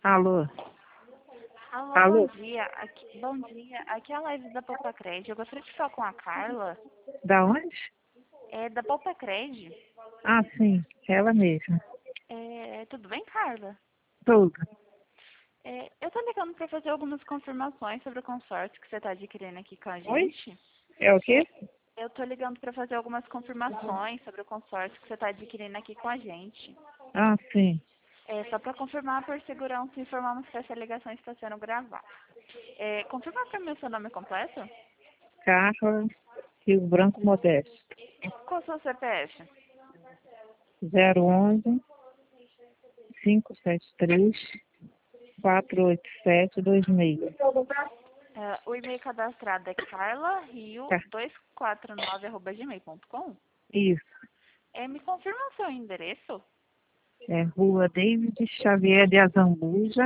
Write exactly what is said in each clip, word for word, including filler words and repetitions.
Alô? Alô, bom Alô? dia. Aqui, bom dia. Aqui é a live da Poupa Cred. Eu gostaria de falar com a Carla. Da onde? É da Poupa Cred. Ah, sim, ela mesma. É, tudo bem, Carla? Tudo. É, eu tô ligando para fazer algumas confirmações sobre o consórcio que você está adquirindo aqui com a Oi? gente. É o quê? É, eu tô ligando para fazer algumas confirmações sobre o consórcio que você está adquirindo aqui com a gente. Ah, sim. É, só para confirmar por segurança e informarmos que essa ligação está sendo gravada. É, confirma para mim o seu nome completo? Carla Rio Branco Modesto. Qual é o seu C P F? zero onze, cinco sete três, quatro oito sete dois seis. É, o e-mail cadastrado é carla rio Tá. dois quatro nove arroba gmail ponto com. Isso. É, me confirma o seu endereço? É Rua David Xavier de Azambuja,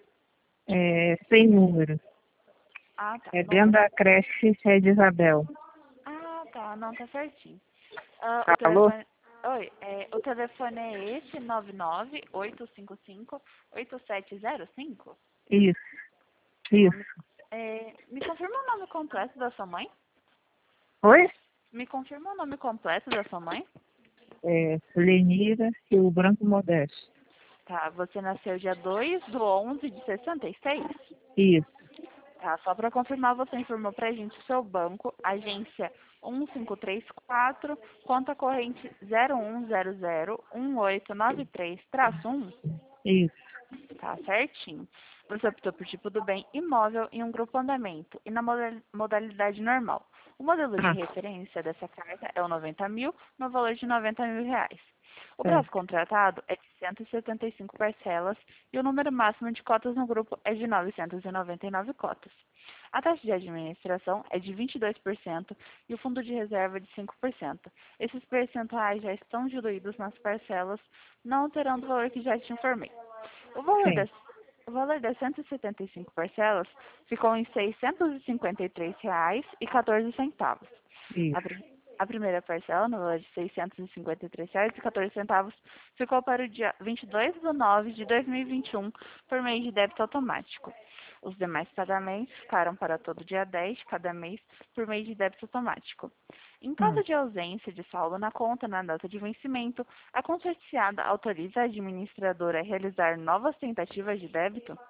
é, sem número. Ah, tá. É Não, dentro da creche Rede Isabel. ah, tá. Não, tá certinho. Ah, o Alô? telefone... Oi, é, o telefone é esse, nove nove oito cinco cinco oito sete zero cinco? Isso, Tá, me, isso. é, me confirma o nome completo da sua mãe? Oi? Me confirma o nome completo da sua mãe? É Lenira Rio Branco Modesto. Tá, você nasceu dia dois do onze de sessenta e seis? Isso. Tá, só para confirmar, você informou pra gente o seu banco, agência um cinco três quatro, conta corrente zero um zero zero um oito nove três um. Isso. Tá certinho. Você optou por tipo do bem imóvel em um grupo andamento e na moda- modalidade normal. O modelo de Ah, referência dessa carta é o noventa mil, no valor de noventa mil reais. O prazo certo. contratado é de cento e setenta e cinco parcelas e o número máximo de cotas no grupo é de novecentas e noventa e nove cotas. A taxa de administração é de vinte e dois por cento e o fundo de reserva é de cinco por cento. Esses percentuais já estão diluídos nas parcelas, não alterando o valor que já te informei. O valor Sim. das, o valor das cento e setenta e cinco parcelas ficou em seiscentos e cinquenta e três reais e quatorze centavos. A, Isso. pri- a primeira parcela, no valor de seiscentos e cinquenta e três reais e quatorze centavos, ficou para o dia vinte e dois de nove de dois mil e vinte e um por meio de débito automático. Os demais pagamentos ficaram para todo dia dez de cada mês por meio de débito automático. Em Hum. caso de ausência de saldo na conta na data de vencimento, a consorciada autoriza a administradora a realizar novas tentativas de débito?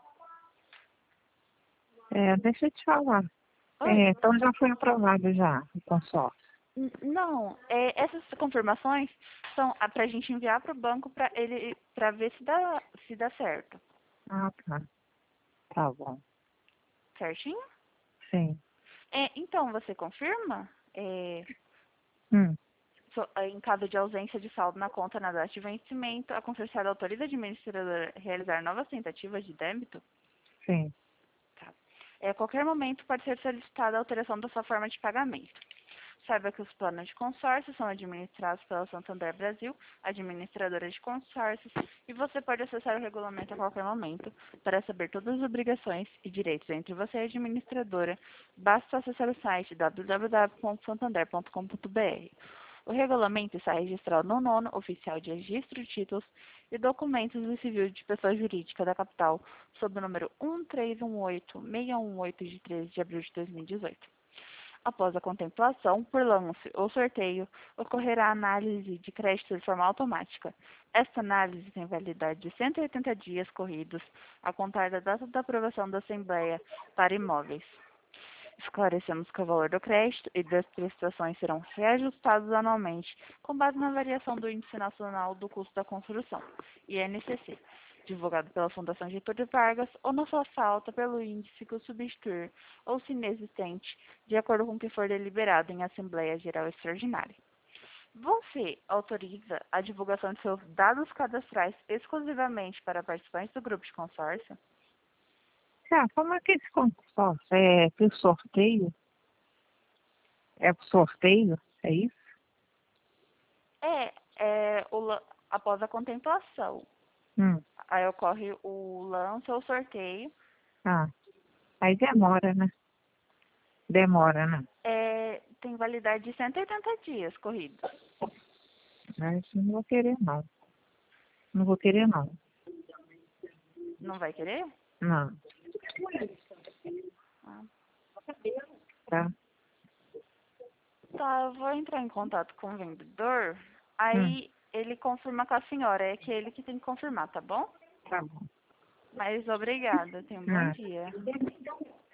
É, deixa eu te falar. Oi? É, então já foi aprovado já o consórcio. N- Não, é, essas confirmações são para a gente enviar para o banco para ele para ver se dá se dá certo, Ah, tá. Tá bom. certinho? Sim. É, então você confirma? É, Hum. so- em caso de ausência de saldo na conta na data de vencimento, a consorciada autoriza a administradora a realizar novas tentativas de débito? Sim. Tá. É, a qualquer momento pode ser solicitada a alteração da sua forma de pagamento. Saiba que os planos de consórcio são administrados pela Santander Brasil, administradora de consórcios, e você pode acessar o regulamento a qualquer momento para saber todas as obrigações e direitos entre você e a administradora. Basta acessar o site w w w ponto santander ponto com ponto b r. O regulamento está registrado no nono Oficial de Registro de Títulos e Documentos do Civil de Pessoa Jurídica da Capital, sob o número um três um oito seis um oito de treze de abril de dois mil e dezoito. Após a contemplação, por lance ou sorteio, ocorrerá a análise de crédito de forma automática. Esta análise tem validade de cento e oitenta dias corridos, a contar da data da aprovação da Assembleia para imóveis. Esclarecemos que o valor do crédito e das prestações serão reajustados anualmente, com base na variação do Índice Nacional do Custo da Construção, I N C C, divulgado pela Fundação Getúlio Vargas, ou na sua falta pelo índice que o substituir, ou se inexistente, de acordo com o que for deliberado em Assembleia Geral Extraordinária. Você autoriza a divulgação de seus dados cadastrais exclusivamente para participantes do grupo de consórcio? Ah, como é que esse consórcio? É pro sorteio? É pro sorteio? É isso? É, é o, la- após a contemplação. Hum. Aí ocorre o lance ou sorteio. Ah, aí demora, né? Demora, né? É, tem validade de cento e oitenta dias corridos. Mas não vou querer, não. Não vou querer, não. Não vai querer? Não. Ah. Tá? Tá, eu vou entrar em contato com o vendedor. Hum, Aí ele confirma com a senhora. É que ele que tem que confirmar, tá bom? tá bom. Mas obrigada. Tenha um bom Não. dia.